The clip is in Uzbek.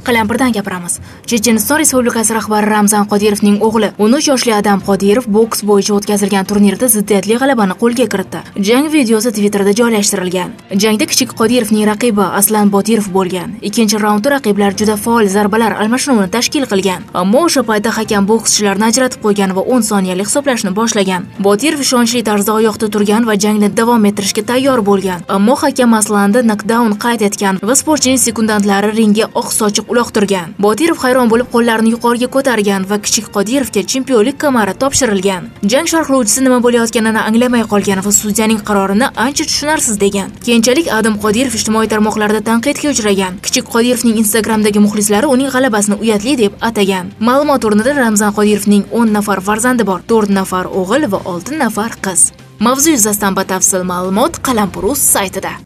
Qalampirdan gapiramiz. Checheniston Respublikasi rahbari Ramzan Qodirovning o'g'li 13 yoshli Adam Qodirov boks bo'yicha o'tkazilgan turnirda ziddiyatli g'alabani qo'lga kiritdi. Jang videosi Twitterda joylashtirilgan. Jangda kichik Qodirovning raqibi Aslan Botirov bo'lgan. Ikkinchi raundda raqiblar juda faol zarbalar almashinuvini tashkil qilgan. Ammo o'sha paytda hakam bokschilarni ajratib qo'ygan va 10 soniyalik hisoblashni boshlagan. Botirov ishonchli tarzda oyoqda turgan va jangni davom ettirishga tayyor bo'lgan. Ammo hakam Aslan'da nokdaun qayd etgan va sportchining sekundantlari ringga oq sochiq uloqtirgan. Botirov hayron bo'lib qo'llarini yuqoriga ko'targan va kichik Qodirovga chempionlik kamari topshirilgan. Jang sharhlovchisi nima bo'layotganini anglamay qolgan va sudyaning qarorini ancha tushunarsiz degan. Keyinchalik Adam Qodirov ijtimoiy tarmoqlarda tanqidga uchragan. Kichik Qodirovning Instagramdagi muxlislari uning g'alabasini uyatli deb atagan. Ma'lumot o'rnida Ramzan Qodirovning 10 nafar farzandi bor, 4 nafar o'g'il va 6 nafar qiz. Mavzu yuzasidan batafsil ma'lumot Qalampir.uz saytida.